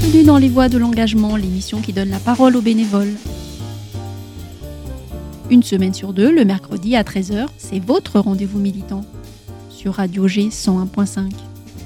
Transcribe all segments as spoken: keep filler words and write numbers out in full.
Bienvenue dans Les Voix de l'Engagement, l'émission qui donne la parole aux bénévoles. Une semaine sur deux, le mercredi à treize heures, c'est votre rendez-vous militant sur Radio G cent un point cinq.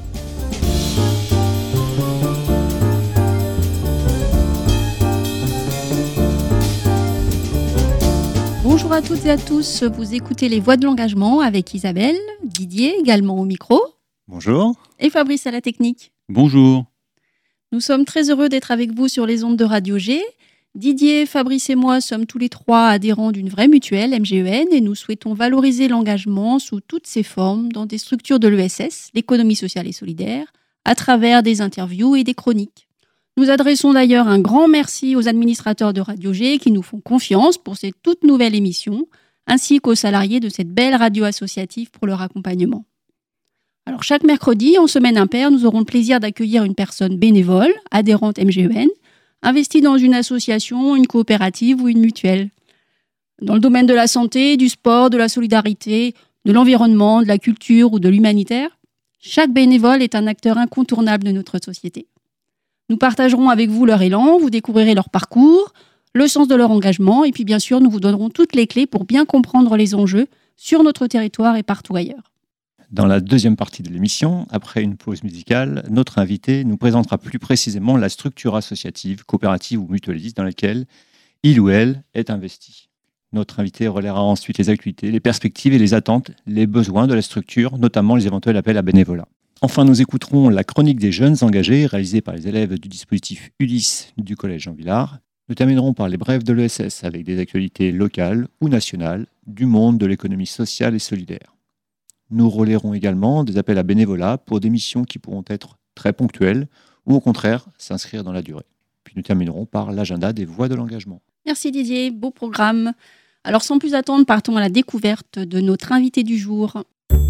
Bonjour à toutes et à tous, vous écoutez Les Voix de l'Engagement avec Isabelle, Didier également au micro. Bonjour. Et Fabrice à la technique. Bonjour. Nous sommes très heureux d'être avec vous sur les ondes de Radio G. Didier, Fabrice et moi sommes tous les trois adhérents d'une vraie mutuelle, M G E N, et nous souhaitons valoriser l'engagement sous toutes ses formes dans des structures de l'E S S, l'économie sociale et solidaire, à travers des interviews et des chroniques. Nous adressons d'ailleurs un grand merci aux administrateurs de Radio G qui nous font confiance pour cette toute nouvelle émission, ainsi qu'aux salariés de cette belle radio associative pour leur accompagnement. Alors chaque mercredi, en semaine impaire, nous aurons le plaisir d'accueillir une personne bénévole, adhérente M G E N, investie dans une association, une coopérative ou une mutuelle. Dans le domaine de la santé, du sport, de la solidarité, de l'environnement, de la culture ou de l'humanitaire, chaque bénévole est un acteur incontournable de notre société. Nous partagerons avec vous leur élan, vous découvrirez leur parcours, le sens de leur engagement et puis bien sûr, nous vous donnerons toutes les clés pour bien comprendre les enjeux sur notre territoire et partout ailleurs. Dans la deuxième partie de l'émission, après une pause musicale, notre invité nous présentera plus précisément la structure associative, coopérative ou mutualiste dans laquelle il ou elle est investi. Notre invité relaiera ensuite les activités, les perspectives et les attentes, les besoins de la structure, notamment les éventuels appels à bénévolat. Enfin, nous écouterons la chronique des jeunes engagés réalisée par les élèves du dispositif Ulysse du collège Jean Villard. Nous terminerons par les brèves de l'E S S avec des actualités locales ou nationales du monde de l'économie sociale et solidaire. Nous relayerons également des appels à bénévolat pour des missions qui pourront être très ponctuelles ou au contraire s'inscrire dans la durée. Puis nous terminerons par l'agenda des voix de l'engagement. Merci Didier, beau programme. Alors sans plus attendre, partons à la découverte de notre invité du jour.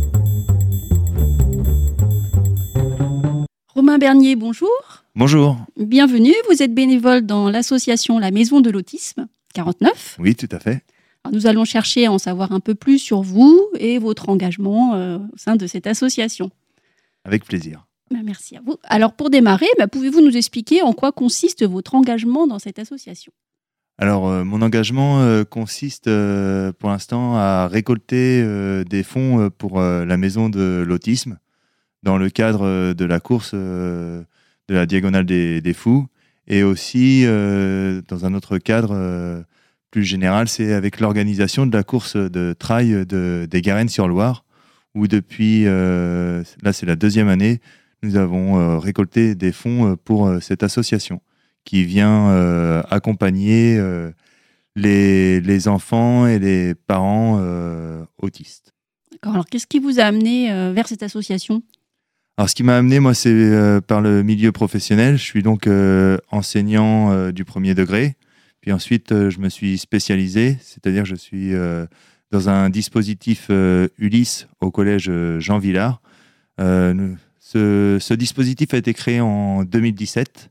Romain Bernier, bonjour. Bonjour. Bienvenue, vous êtes bénévole dans l'association La Maison de l'Autisme, quarante-neuf. Oui, tout à fait. Alors, nous allons chercher à en savoir un peu plus sur vous et votre engagement euh, au sein de cette association. Avec plaisir. Ben, merci à vous. Alors pour démarrer, ben, pouvez-vous nous expliquer en quoi consiste votre engagement dans cette association ? Alors, euh, mon engagement euh, consiste euh, pour l'instant à récolter euh, des fonds euh, pour euh, la Maison de l'Autisme dans le cadre euh, de la course euh, de la Diagonale des, des Fous et aussi euh, dans un autre cadre euh, plus général, c'est avec l'organisation de la course de trail de, des Garennes-sur-Loire où depuis, euh, là c'est la deuxième année, nous avons euh, récolté des fonds pour euh, cette association qui vient euh, accompagner euh, les, les enfants et les parents euh, autistes. D'accord. Alors qu'est-ce qui vous a amené euh, vers cette association ? Alors, ce qui m'a amené, moi, c'est euh, par le milieu professionnel. Je suis donc euh, enseignant euh, du premier degré. Puis ensuite, euh, je me suis spécialisé, c'est-à-dire que je suis euh, dans un dispositif euh, Ulysse au collège Jean Villard. Euh, nous, ce, ce dispositif a été créé en deux mille dix-sept.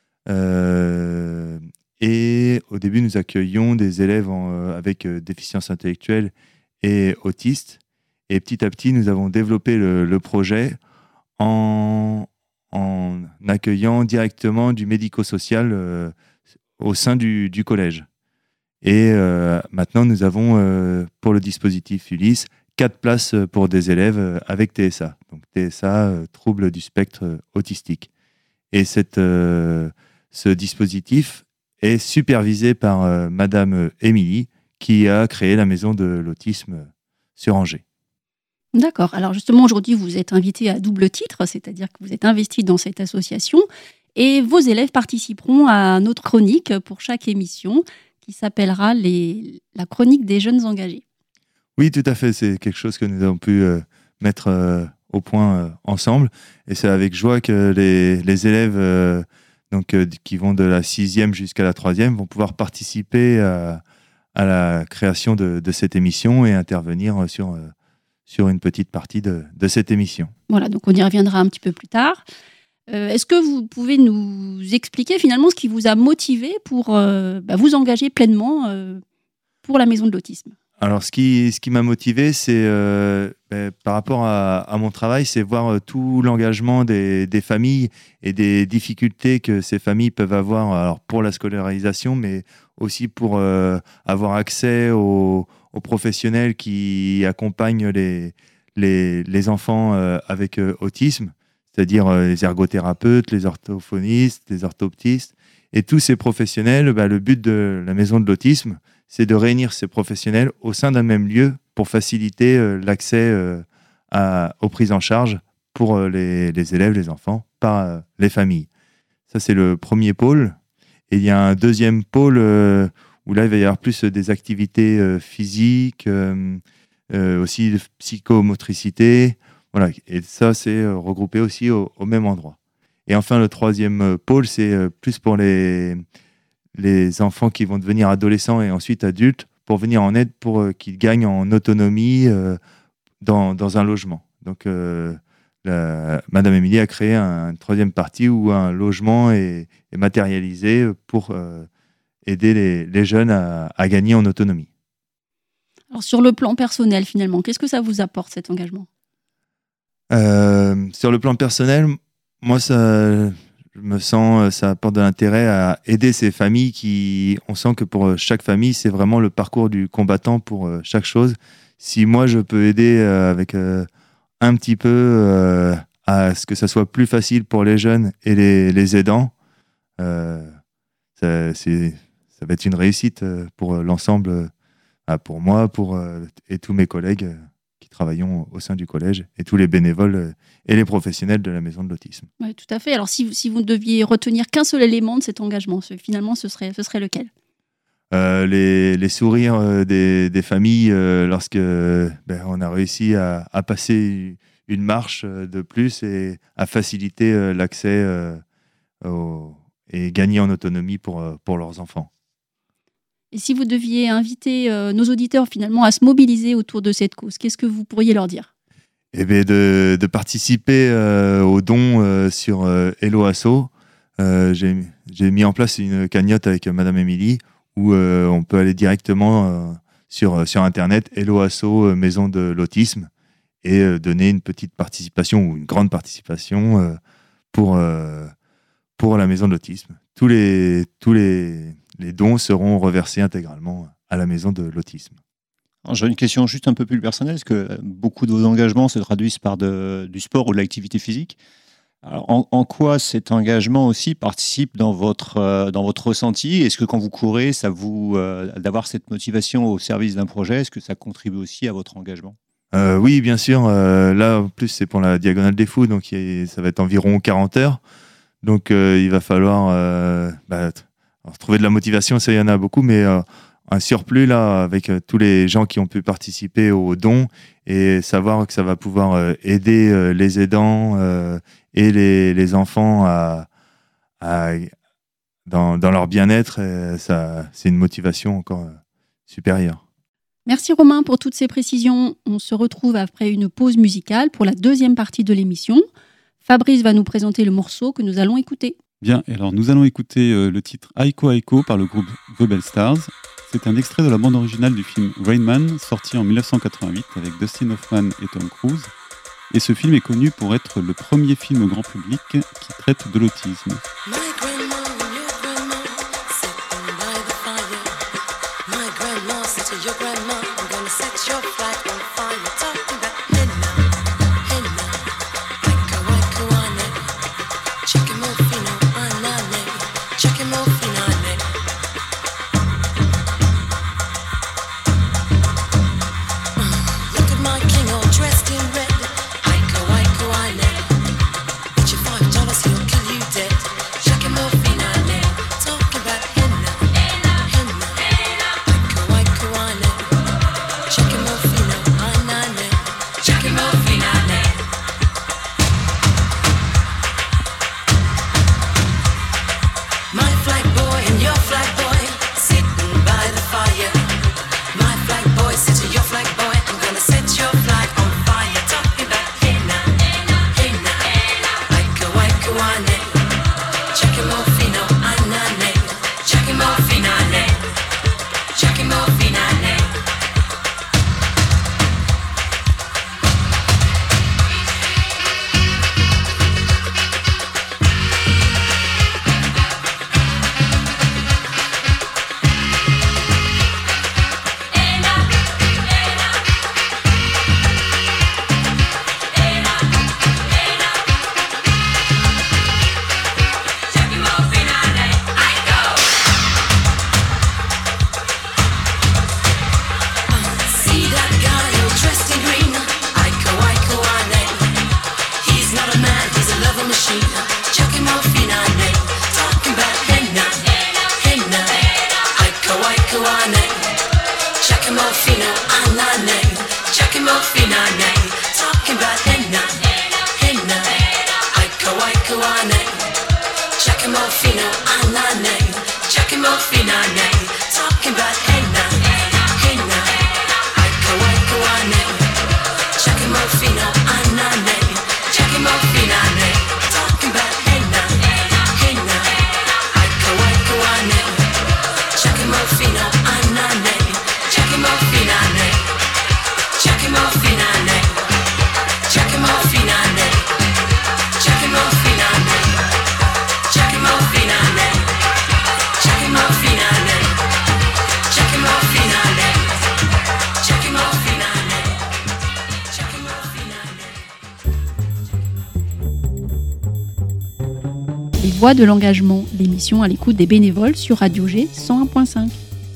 Euh, et au début, nous accueillions des élèves en, euh, avec euh, déficience intellectuelle et autistes. Et petit à petit, nous avons développé le, le projet En, en accueillant directement du médico-social euh, au sein du, du collège. Et euh, maintenant, nous avons, euh, pour le dispositif Ulysse, quatre places pour des élèves avec T S A. Donc T S A, euh, trouble du spectre euh, autistique. Et cette, euh, ce dispositif est supervisé par euh, Madame Émilie, qui a créé la Maison de l'Autisme sur Angers. D'accord. Alors justement, aujourd'hui, vous êtes invité à double titre, c'est-à-dire que vous êtes investi dans cette association et vos élèves participeront à notre chronique pour chaque émission qui s'appellera les... la chronique des jeunes engagés. Oui, tout à fait. C'est quelque chose que nous avons pu euh, mettre euh, au point euh, ensemble. Et c'est avec joie que les, les élèves euh, donc, euh, qui vont de la sixième jusqu'à la troisième vont pouvoir participer à, à la création de, de cette émission et intervenir sur... Euh, sur une petite partie de, de cette émission. Voilà, donc on y reviendra un petit peu plus tard. Euh, est-ce que vous pouvez nous expliquer finalement ce qui vous a motivé pour euh, bah, vous engager pleinement euh, pour la Maison de l'Autisme ? Alors, ce qui, ce qui m'a motivé, c'est euh, ben, par rapport à, à mon travail, c'est voir euh, tout l'engagement des, des familles et des difficultés que ces familles peuvent avoir alors pour la scolarisation, mais aussi pour euh, avoir accès aux, aux professionnels qui accompagnent les, les, les enfants euh, avec euh, autisme, c'est-à-dire euh, les ergothérapeutes, les orthophonistes, les orthoptistes. Et tous ces professionnels, ben, le but de la maison de l'autisme, c'est de réunir ces professionnels au sein d'un même lieu pour faciliter euh, l'accès euh, à, aux prises en charge pour euh, les, les élèves, les enfants, par euh, les familles. Ça, c'est le premier pôle. Et il y a un deuxième pôle euh, où là, il va y avoir plus des activités euh, physiques, euh, euh, aussi de psychomotricité. Voilà. Et ça, c'est euh, regroupé aussi au, au même endroit. Et enfin, le troisième euh, pôle, c'est euh, plus pour les... les enfants qui vont devenir adolescents et ensuite adultes pour venir en aide pour euh, qu'ils gagnent en autonomie euh, dans, dans un logement. Donc, euh, la, Madame Émilie a créé un, une troisième partie où un logement est, est matérialisé pour euh, aider les, les jeunes à, à gagner en autonomie. Alors, sur le plan personnel, finalement, qu'est-ce que ça vous apporte, cet engagement ? euh, Sur le plan personnel, moi, ça... Je me sens, ça apporte de l'intérêt à aider ces familles qui, on sent que pour chaque famille, c'est vraiment le parcours du combattant pour chaque chose. Si moi, je peux aider avec un petit peu à ce que ça soit plus facile pour les jeunes et les, les aidants, euh, ça, c'est, ça va être une réussite pour l'ensemble, pour moi, pour, et tous mes collègues qui travaillons au sein du collège et tous les bénévoles et les professionnels de la maison de l'autisme. Oui, tout à fait. Alors, si, si vous ne deviez retenir qu'un seul élément de cet engagement, finalement, ce serait, ce serait lequel ? euh, les, les sourires des, des familles euh, lorsque ben, on a réussi à, à passer une marche de plus et à faciliter euh, l'accès euh, au, et gagner en autonomie pour, pour leurs enfants. Et si vous deviez inviter euh, nos auditeurs finalement à se mobiliser autour de cette cause, qu'est-ce que vous pourriez leur dire ? Eh bien, de, de participer euh, aux dons euh, sur euh, Hello Asso. Euh, j'ai, j'ai mis en place une cagnotte avec Madame Émilie où euh, on peut aller directement euh, sur, sur Internet, Hello Asso, euh, Maison de l'Autisme, et euh, donner une petite participation ou une grande participation euh, pour, euh, pour la Maison de l'Autisme. Tous les, tous les, les dons seront reversés intégralement à la Maison de l'Autisme. Alors, j'ai une question juste un peu plus personnelle, parce que beaucoup de vos engagements se traduisent par de, du sport ou de l'activité physique. Alors, en, en quoi cet engagement aussi participe dans votre, euh, dans votre ressenti ? Est-ce que quand vous courez, ça vous, euh, d'avoir cette motivation au service d'un projet, est-ce que ça contribue aussi à votre engagement ? euh, Oui, bien sûr. Euh, là, en plus, c'est pour la Diagonale des Fous, donc y a, ça va être environ quarante heures. Donc, euh, il va falloir euh, bah, alors, trouver de la motivation, ça, il y en a beaucoup, mais... Euh, un surplus là avec euh, tous les gens qui ont pu participer aux dons et savoir que ça va pouvoir euh, aider euh, les aidants euh, et les, les enfants à, à, dans, dans leur bien-être, et ça, c'est une motivation encore euh, supérieure. Merci Romain pour toutes ces précisions. On se retrouve après une pause musicale pour la deuxième partie de l'émission. Fabrice va nous présenter le morceau que nous allons écouter. Bien, et alors nous allons écouter euh, le titre Aiko Aiko par le groupe The Bell Stars. C'est un extrait de la bande originale du film Rain Man, sorti en dix-neuf cent quatre-vingt-huit avec Dustin Hoffman et Tom Cruise. Et ce film est connu pour être le premier film grand public qui traite de l'autisme. Chicken dressed in green. Aiko, Aiko, ane. He's not a man, he's a lover machine. Chucking morphine, ane. Talking about henna, henna. Aiko, Aiko, ane. Chucking morphine, ane. Chucking morphine, ane. Talking about henna, henna. Aiko, Aiko, ane. Chucking morphine, ane. Chucking morphine, ane. Talking about henna, henna. Aiko, Aiko, ane. Chucking morphine, ane. Chucking morphine, ane. Talking about henna, henna. Aiko, Aiko, ane. Chucking morphine, ane. Chucking morphine, ane. Chucking morphine, ane. Chucking morphine, ane. Chucking morphine, ane. Chucking morphine, ane. Chucking morphine, ane. Chucking morphine, ane. Chucking morphine, ane. Chucking morphine, ane. Les voix de l'engagement, l'émission à l'écoute des bénévoles sur Radio G cent un point cinq.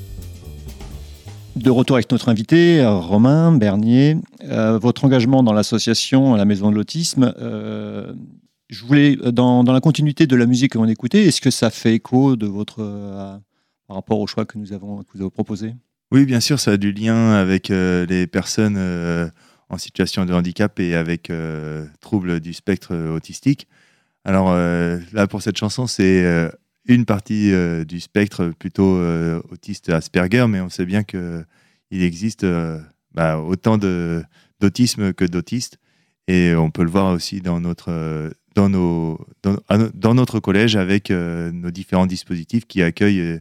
De retour avec notre invité, Romain Bernier. Euh, votre engagement dans l'association La Maison de l'Autisme, euh, je voulais, dans, dans la continuité de la musique que l'on écoutait, est-ce que ça fait écho de votre, euh, par rapport au choix que nous avons, que vous avez proposé ? Oui, bien sûr, ça a du lien avec euh, les personnes euh, en situation de handicap et avec euh, troubles du spectre autistique. Alors euh, là, pour cette chanson, c'est euh, une partie euh, du spectre plutôt euh, autiste Asperger, mais on sait bien qu'il existe euh, bah, autant de, d'autisme que d'autistes. Et on peut le voir aussi dans notre, euh, dans nos, dans, dans notre collège avec euh, nos différents dispositifs qui accueillent euh,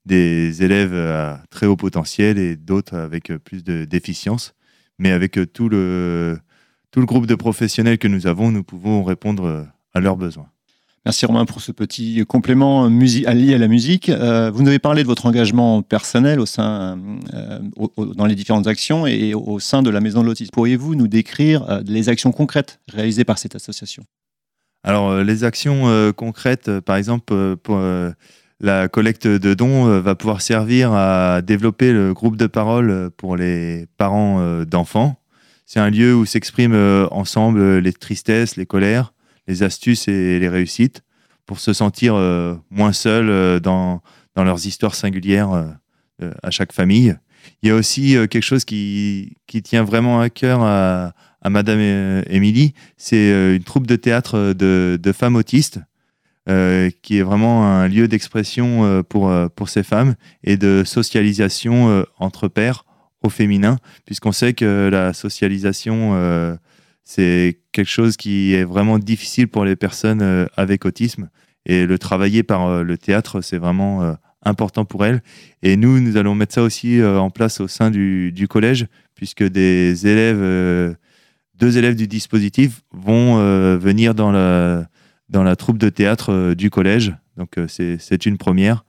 des élèves à très haut potentiel et d'autres avec plus de déficience. Mais avec tout le, tout le groupe de professionnels que nous avons, nous pouvons répondre à leurs besoins. Merci Romain pour ce petit complément musi- lié à la musique. Euh, vous nous avez parlé de votre engagement personnel au sein, euh, au, au, dans les différentes actions et au, au sein de la Maison de l'Autisme. Pourriez-vous nous décrire euh, les actions concrètes réalisées par cette association ? Alors, euh, les actions euh, concrètes, euh, par exemple, euh, pour, euh, la collecte de dons euh, va pouvoir servir à développer le groupe de parole pour les parents euh, d'enfants. C'est un lieu où s'expriment euh, ensemble les tristesses, les colères, les astuces et les réussites pour se sentir euh, moins seuls euh, dans, dans leurs histoires singulières euh, à chaque famille. Il y a aussi euh, quelque chose qui, qui tient vraiment à cœur à, à Madame Émilie, c'est euh, une troupe de théâtre de, de femmes autistes euh, qui est vraiment un lieu d'expression euh, pour, euh, pour ces femmes et de socialisation euh, entre pairs au féminin, puisqu'on sait que la socialisation euh, c'est quelque chose qui est vraiment difficile pour les personnes euh, avec autisme. Et le travailler par euh, le théâtre, c'est vraiment euh, important pour elles. Et nous, nous allons mettre ça aussi euh, en place au sein du, du collège, puisque des élèves, euh, deux élèves du dispositif vont euh, venir dans la, dans la troupe de théâtre euh, du collège. Donc euh, c'est, c'est une première.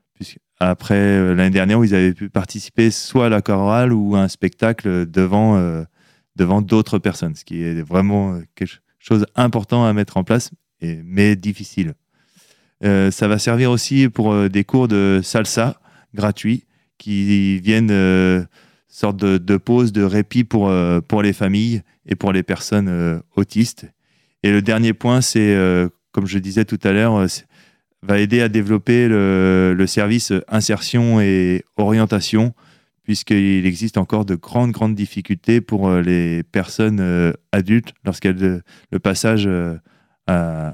Après, euh, l'année dernière, où ils avaient pu participer soit à la chorale ou à un spectacle devant... Euh, devant d'autres personnes, ce qui est vraiment quelque chose d'important à mettre en place, et, mais difficile. Euh, ça va servir aussi pour euh, des cours de salsa gratuits qui viennent euh, sorte de, de pause, de répit pour, euh, pour les familles et pour les personnes euh, autistes. Et le dernier point, c'est, euh, comme je disais tout à l'heure, euh, va aider à développer le, le service insertion et orientation, puisqu'il existe encore de grandes, grandes difficultés pour les personnes euh, adultes lorsqu'elles euh, le passage euh, à,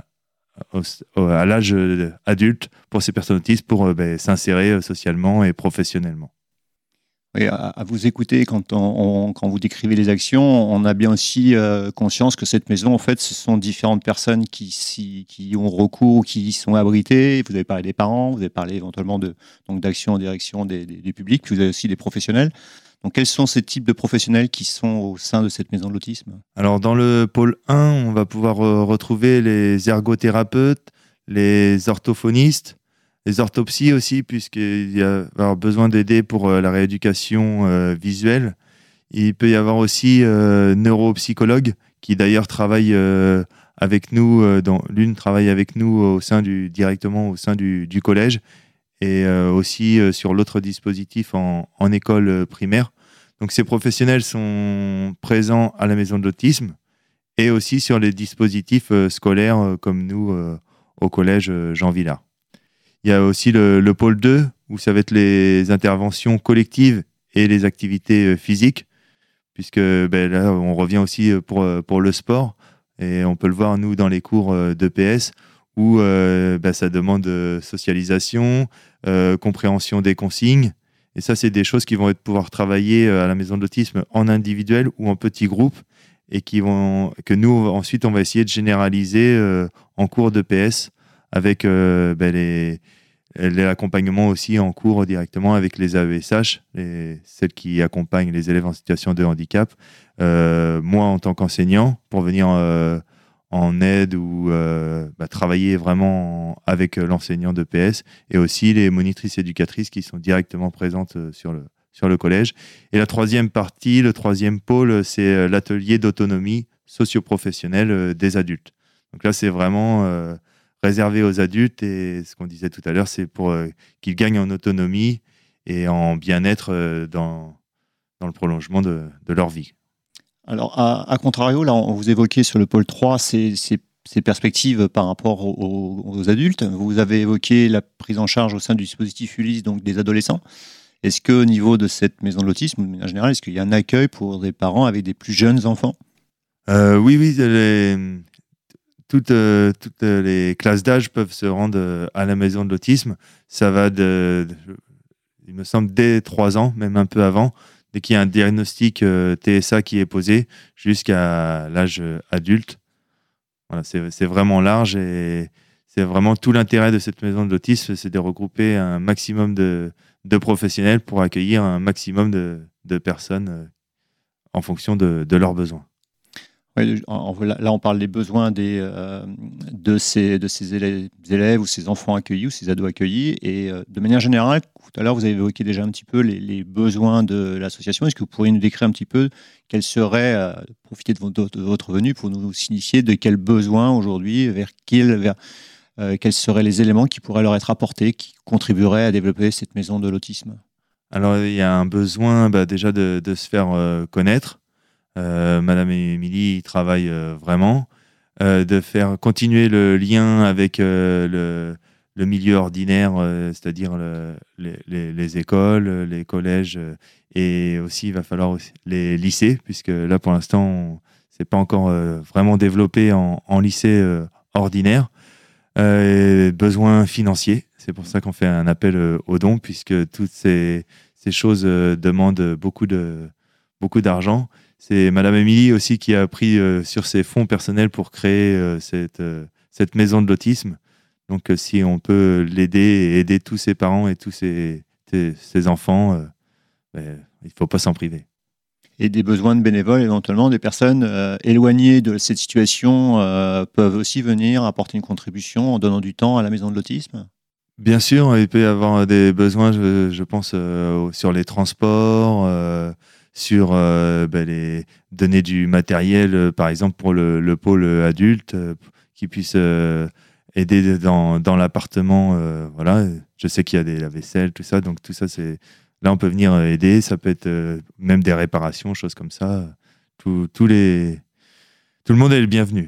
au, à l'âge adulte pour ces personnes autistes pour euh, ben, s'insérer socialement et professionnellement. Oui, à, à vous écouter, quand, on, on, quand vous décrivez les actions, on a bien aussi euh, conscience que cette maison, en fait, ce sont différentes personnes qui, si, qui ont recours, qui y sont abritées. Vous avez parlé des parents, vous avez parlé éventuellement de, donc, d'actions en direction des, des, du public, puis vous avez aussi des professionnels. Donc, quels sont ces types de professionnels qui sont au sein de cette maison de l'autisme ? Alors, dans le pôle un, on va pouvoir euh, retrouver les ergothérapeutes, les orthophonistes, les orthopsies aussi, puisqu'il y a avoir besoin d'aider pour euh, la rééducation euh, visuelle. Il peut y avoir aussi euh, neuropsychologues qui d'ailleurs travaillent euh, avec nous. Euh, dans, l'une travaille avec nous au sein du, directement au sein du, du collège et euh, aussi euh, sur l'autre dispositif en, en école primaire. Donc ces professionnels sont présents à la maison de l'autisme et aussi sur les dispositifs euh, scolaires euh, comme nous euh, au collège euh, Jean Villard. Il y a aussi le, le pôle deux où ça va être les interventions collectives et les activités euh, physiques, puisque ben, là on revient aussi pour, pour le sport et on peut le voir nous dans les cours euh, d'E P S où euh, ben, ça demande euh, socialisation, euh, compréhension des consignes. Et ça, c'est des choses qui vont être, pouvoir travailler à la maison de l'autisme en individuel ou en petits groupes et qui vont, que nous, ensuite, on va essayer de généraliser euh, en cours d'E P S avec euh, ben, les, l'accompagnement aussi en cours directement avec les A E S H, les, celles qui accompagnent les élèves en situation de handicap. Euh, moi, en tant qu'enseignant, pour venir euh, en aide ou euh, bah, travailler vraiment avec l'enseignant d'E P S et aussi les monitrices éducatrices qui sont directement présentes sur le, sur le collège. Et la troisième partie, le troisième pôle, c'est l'atelier d'autonomie socio-professionnelle des adultes. Donc là, c'est vraiment euh, réservé aux adultes et ce qu'on disait tout à l'heure, c'est pour euh, qu'ils gagnent en autonomie et en bien-être euh, dans, dans le prolongement de, de leur vie. Alors, à, à contrario, là, on vous évoquait sur le pôle trois ces, ces, ces perspectives par rapport aux, aux adultes. Vous avez évoqué la prise en charge au sein du dispositif Ulysse, donc des adolescents. Est-ce qu'au niveau de cette maison de l'autisme, en général, est-ce qu'il y a un accueil pour des parents avec des plus jeunes enfants ? euh, Oui, oui. Les, toutes, euh, toutes les classes d'âge peuvent se rendre à la maison de l'autisme. Ça va de, de il me semble, dès trois ans, même un peu avant. Dès qu'il y a un diagnostic euh, T S A qui est posé jusqu'à l'âge euh, adulte. Voilà, c'est, c'est vraiment large et c'est vraiment tout l'intérêt de cette maison de l'autisme, c'est de regrouper un maximum de, de professionnels pour accueillir un maximum de, de personnes euh, en fonction de, de leurs besoins. Oui, là, on parle des besoins des, euh, de, ces, de ces élèves, élèves ou ces enfants accueillis ou ces ados accueillis. Et euh, de manière générale, tout à l'heure, vous avez évoqué déjà un petit peu les, les besoins de l'association. Est-ce que vous pourriez nous décrire un petit peu quels seraient, euh, profiter de votre, de votre venue pour nous signifier de quels besoins aujourd'hui, vers, quel, vers euh, quels seraient les éléments qui pourraient leur être apportés, qui contribueraient à développer cette maison de l'autisme ? Alors, il y a un besoin bah, déjà de, de se faire euh, connaître. Euh, Madame Émilie travaille euh, vraiment, euh, de faire continuer le lien avec euh, le, le milieu ordinaire, euh, c'est-à-dire le, les, les, les écoles, les collèges, euh, et aussi il va falloir aussi les lycées, puisque là pour l'instant c'est pas encore euh, vraiment développé en, en lycée euh, ordinaire. Euh, besoins financiers, c'est pour ça qu'on fait un appel euh, aux dons, puisque toutes ces, ces choses euh, demandent beaucoup de beaucoup d'argent. C'est Madame Émilie aussi qui a pris euh, sur ses fonds personnels pour créer euh, cette, euh, cette maison de l'autisme. Donc euh, si on peut l'aider et aider tous ses parents et tous ses, ses, ses enfants, euh, ben, il ne faut pas s'en priver. Et des besoins de bénévoles, éventuellement, des personnes euh, éloignées de cette situation euh, peuvent aussi venir apporter une contribution en donnant du temps à la maison de l'autisme ? Bien sûr, il peut y avoir des besoins, je, je pense, euh, sur les transports, euh, sur euh, ben, les donner du matériel, euh, par exemple pour le, le pôle adulte, euh, qui puisse euh, aider dans, dans l'appartement. Euh, voilà, je sais qu'il y a des lave-vaisselle, tout ça, donc tout ça, c'est là on peut venir aider. Ça peut être euh, même des réparations, choses comme ça. Tout, tous les, tout le monde est le bienvenu.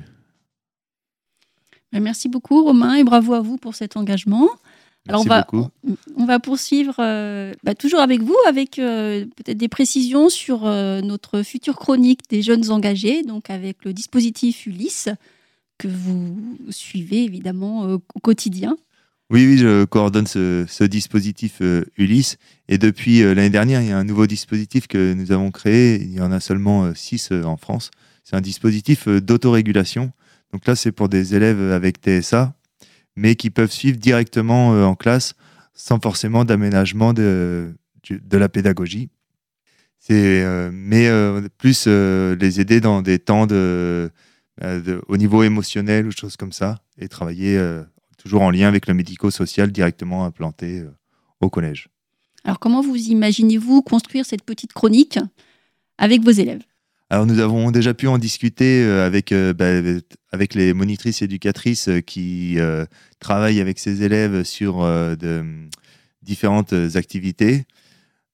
Merci beaucoup Romain et bravo à vous pour cet engagement. Alors Merci on va, beaucoup. on, on va poursuivre euh, bah, toujours avec vous, avec euh, peut-être des précisions sur euh, notre future chronique des jeunes engagés, donc avec le dispositif Ulysse que vous suivez évidemment euh, au quotidien. Oui, oui, je coordonne ce, ce dispositif euh, Ulysse et depuis euh, l'année dernière, il y a un nouveau dispositif que nous avons créé. Il y en a seulement euh, six euh, en France. C'est un dispositif euh, d'autorégulation. Donc là, c'est pour des élèves avec T S A, mais qui peuvent suivre directement euh, en classe sans forcément d'aménagement de, de la pédagogie. C'est, euh, mais euh, plus euh, les aider dans des temps de, de, au niveau émotionnel ou choses comme ça, et travailler euh, toujours en lien avec le médico-social directement implanté euh, au collège. Alors comment vous imaginez-vous construire cette petite chronique avec vos élèves ? Alors nous avons déjà pu en discuter euh, avec, euh, bah, avec les monitrices éducatrices euh, qui euh, travaillent avec ces élèves sur euh, de, différentes activités.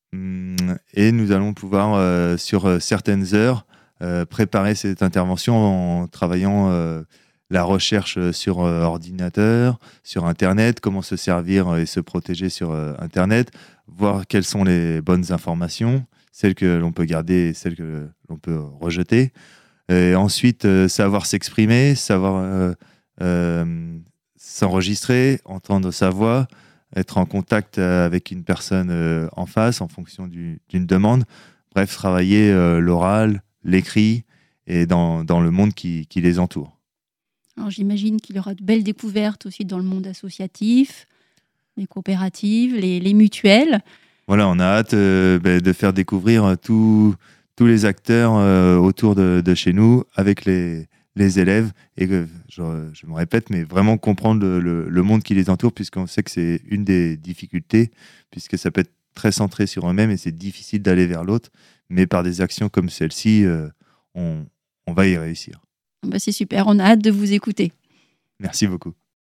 Et nous allons pouvoir, euh, sur certaines heures, euh, préparer cette intervention en travaillant euh, la recherche sur euh, ordinateur, sur Internet, comment se servir et se protéger sur euh, Internet, voir quelles sont les bonnes informations, celles que l'on peut garder et celles que l'on peut rejeter. Et ensuite, euh, savoir s'exprimer, savoir euh, euh, s'enregistrer, entendre sa voix, être en contact avec une personne euh, en face en fonction du, d'une demande. Bref, travailler euh, l'oral, l'écrit et dans, dans le monde qui, qui les entoure. Alors, j'imagine qu'il y aura de belles découvertes aussi dans le monde associatif, les coopératives, les, les mutuelles. Voilà, on a hâte euh, bah, de faire découvrir tout, tous les acteurs euh, autour de, de chez nous avec les, les élèves. Et que, je, je me répète, mais vraiment comprendre le, le, le monde qui les entoure, puisqu'on sait que c'est une des difficultés, puisque ça peut être très centré sur eux-mêmes et c'est difficile d'aller vers l'autre. Mais par des actions comme celle-ci, euh, on, on va y réussir. Bah, c'est super, on a hâte de vous écouter. Merci beaucoup.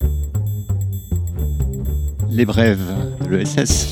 Les brèves de l'E S S.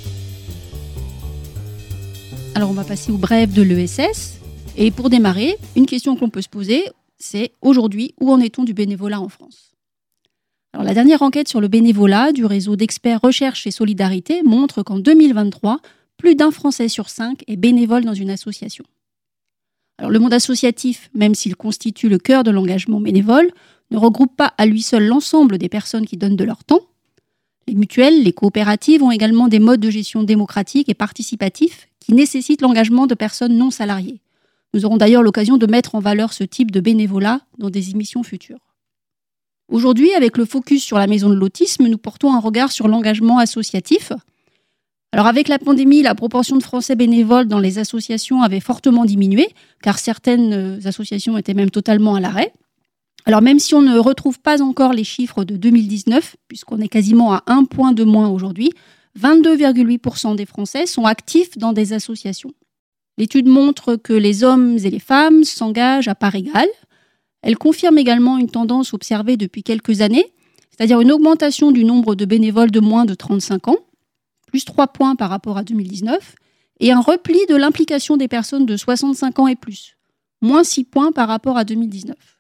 Alors, on va passer aux brèves de l'E S S. Et pour démarrer, une question qu'on peut se poser, c'est aujourd'hui, où en est-on du bénévolat en France ? Alors, la dernière enquête sur le bénévolat du réseau d'experts recherche et solidarité montre qu'en deux mille vingt-trois, plus d'un Français sur cinq est bénévole dans une association. Alors, le monde associatif, même s'il constitue le cœur de l'engagement bénévole, ne regroupe pas à lui seul l'ensemble des personnes qui donnent de leur temps. Les mutuelles, les coopératives ont également des modes de gestion démocratiques et participatifs qui nécessitent l'engagement de personnes non salariées. Nous aurons d'ailleurs l'occasion de mettre en valeur ce type de bénévolat dans des émissions futures. Aujourd'hui, avec le focus sur la maison de l'autisme, nous portons un regard sur l'engagement associatif. Alors avec la pandémie, la proportion de Français bénévoles dans les associations avait fortement diminué, car certaines associations étaient même totalement à l'arrêt. Alors même si on ne retrouve pas encore les chiffres de deux mille dix-neuf, puisqu'on est quasiment à un point de moins aujourd'hui, vingt-deux virgule huit pour cent des Français sont actifs dans des associations. L'étude montre que les hommes et les femmes s'engagent à part égale. Elle confirme également une tendance observée depuis quelques années, c'est-à-dire une augmentation du nombre de bénévoles de moins de trente-cinq ans, plus trois points par rapport à deux mille dix-neuf, et un repli de l'implication des personnes de soixante-cinq ans et plus, moins six points par rapport à deux mille dix-neuf.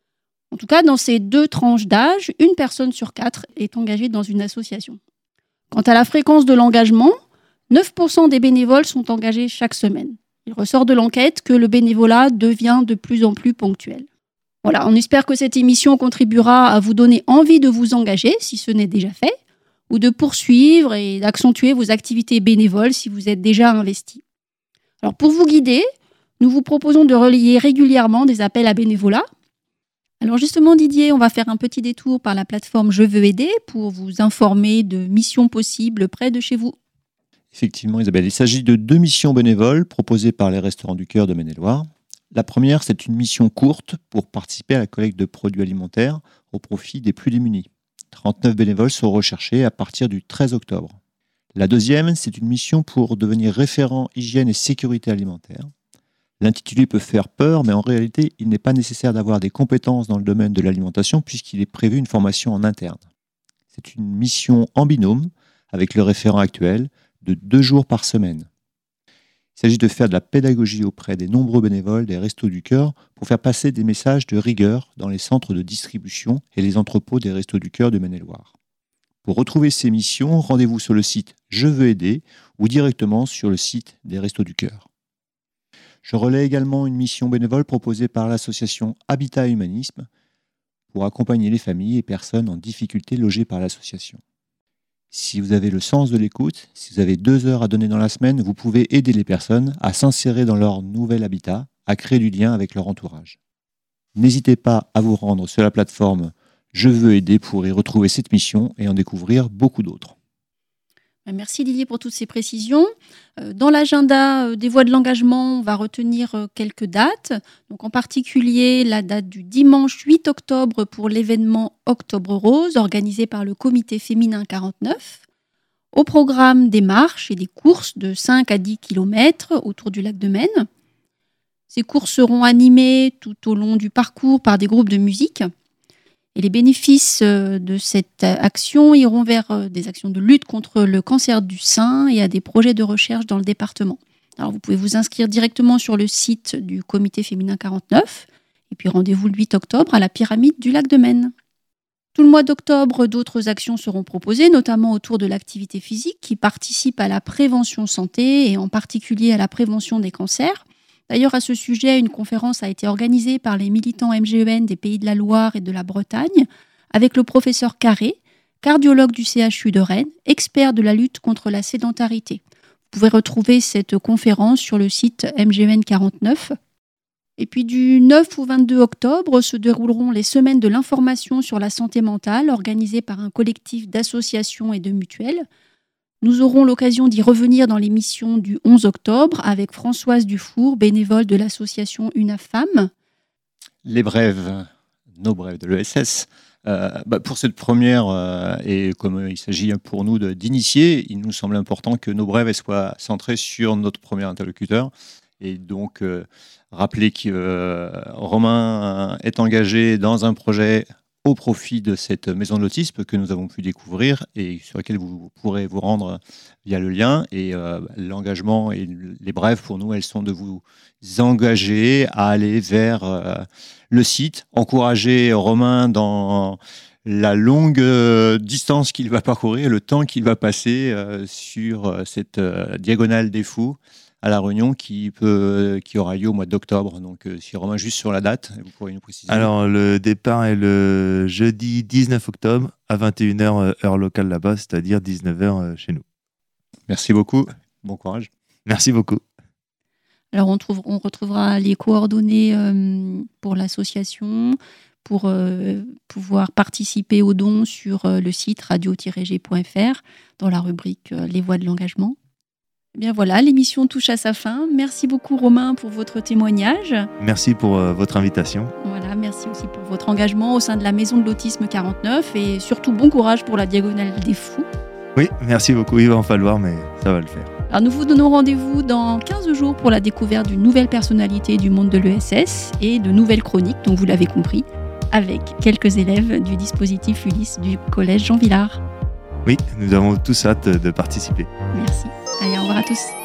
En tout cas, dans ces deux tranches d'âge, une personne sur quatre est engagée dans une association. Quant à la fréquence de l'engagement, neuf pour cent des bénévoles sont engagés chaque semaine. Il ressort de l'enquête que le bénévolat devient de plus en plus ponctuel. Voilà, on espère que cette émission contribuera à vous donner envie de vous engager, si ce n'est déjà fait, ou de poursuivre et d'accentuer vos activités bénévoles si vous êtes déjà investi. Alors pour vous guider, nous vous proposons de relayer régulièrement des appels à bénévolat. Alors justement Didier, on va faire un petit détour par la plateforme Je veux aider pour vous informer de missions possibles près de chez vous. Effectivement Isabelle, il s'agit de deux missions bénévoles proposées par les Restaurants du Cœur de Maine-et-Loire. La première, c'est une mission courte pour participer à la collecte de produits alimentaires au profit des plus démunis. trente-neuf bénévoles sont recherchés à partir du treize octobre. La deuxième, c'est une mission pour devenir référent hygiène et sécurité alimentaire. L'intitulé peut faire peur, mais en réalité, il n'est pas nécessaire d'avoir des compétences dans le domaine de l'alimentation puisqu'il est prévu une formation en interne. C'est une mission en binôme avec le référent actuel de deux jours par semaine. Il s'agit de faire de la pédagogie auprès des nombreux bénévoles des Restos du Cœur pour faire passer des messages de rigueur dans les centres de distribution et les entrepôts des Restos du Cœur de Maine-et-Loire. Pour retrouver ces missions, rendez-vous sur le site Je veux aider ou directement sur le site des Restos du Cœur. Je relais également une mission bénévole proposée par l'association Habitat Humanisme pour accompagner les familles et personnes en difficulté logées par l'association. Si vous avez le sens de l'écoute, si vous avez deux heures à donner dans la semaine, vous pouvez aider les personnes à s'insérer dans leur nouvel habitat, à créer du lien avec leur entourage. N'hésitez pas à vous rendre sur la plateforme Je veux aider pour y retrouver cette mission et en découvrir beaucoup d'autres. Merci Didier pour toutes ces précisions. Dans l'agenda des voies de l'engagement, on va retenir quelques dates. Donc en particulier la date du dimanche huit octobre pour l'événement Octobre Rose organisé par le comité féminin quarante-neuf. Au programme des marches et des courses de cinq à dix kilomètres autour du lac de Maine. Ces courses seront animées tout au long du parcours par des groupes de musique. Et les bénéfices euh, de cette action iront vers euh, des actions de lutte contre le cancer du sein et à des projets de recherche dans le département. Alors, vous pouvez vous inscrire directement sur le site du Comité féminin quarante-neuf. Et puis, rendez-vous le huit octobre à la pyramide du lac de Maine. Tout le mois d'octobre, d'autres actions seront proposées, notamment autour de l'activité physique qui participe à la prévention santé et en particulier à la prévention des cancers. D'ailleurs, à ce sujet, une conférence a été organisée par les militants M G E N des Pays de la Loire et de la Bretagne avec le professeur Carré, cardiologue du C H U de Rennes, expert de la lutte contre la sédentarité. Vous pouvez retrouver cette conférence sur le site M G E N quarante-neuf. Et puis du neuf au vingt-deux octobre se dérouleront les semaines de l'information sur la santé mentale organisées par un collectif d'associations et de mutuelles. Nous aurons l'occasion d'y revenir dans l'émission du onze octobre avec Françoise Dufour, bénévole de l'association Une Femme. Les brèves, nos brèves de l'E S S. Euh, bah pour cette première, euh, et comme il s'agit pour nous de, d'initier, il nous semble important que nos brèves soient centrées sur notre premier interlocuteur. Et donc, euh, rappeler que euh, Romain est engagé dans un projet au profit de cette maison de l'autisme que nous avons pu découvrir et sur laquelle vous pourrez vous rendre via le lien. Et euh, l'engagement et les brèves, pour nous, elles sont de vous engager à aller vers euh, le site, encourager Romain dans la longue euh, distance qu'il va parcourir, le temps qu'il va passer euh, sur euh, cette euh, diagonale des fous à La Réunion qui, peut, qui aura lieu au mois d'octobre. Donc, euh, si Romain, juste sur la date, vous pourriez nous préciser. Alors, le départ est le jeudi dix-neuf octobre à vingt et une heures, heure locale là-bas, c'est-à-dire dix-neuf heures chez nous. Merci beaucoup. Bon courage. Merci beaucoup. Alors, on, trouve, on retrouvera les coordonnées euh, pour l'association, pour euh, pouvoir participer aux dons sur euh, le site radio tiret g point f r dans la rubrique euh, Les voies de l'engagement. Eh bien voilà, l'émission touche à sa fin. Merci beaucoup Romain pour votre témoignage. Merci pour euh, votre invitation. Voilà, merci aussi pour votre engagement au sein de la Maison de l'Autisme quarante-neuf et surtout bon courage pour la Diagonale des Fous. Oui, merci beaucoup. Il va en falloir, mais ça va le faire. Alors nous vous donnons rendez-vous dans quinze jours pour la découverte d'une nouvelle personnalité du monde de l'E S S et de nouvelles chroniques, donc vous l'avez compris, avec quelques élèves du dispositif Ulysse du collège Jean Villard. Oui, nous avons tous hâte de participer. Merci. Allez, au revoir à tous.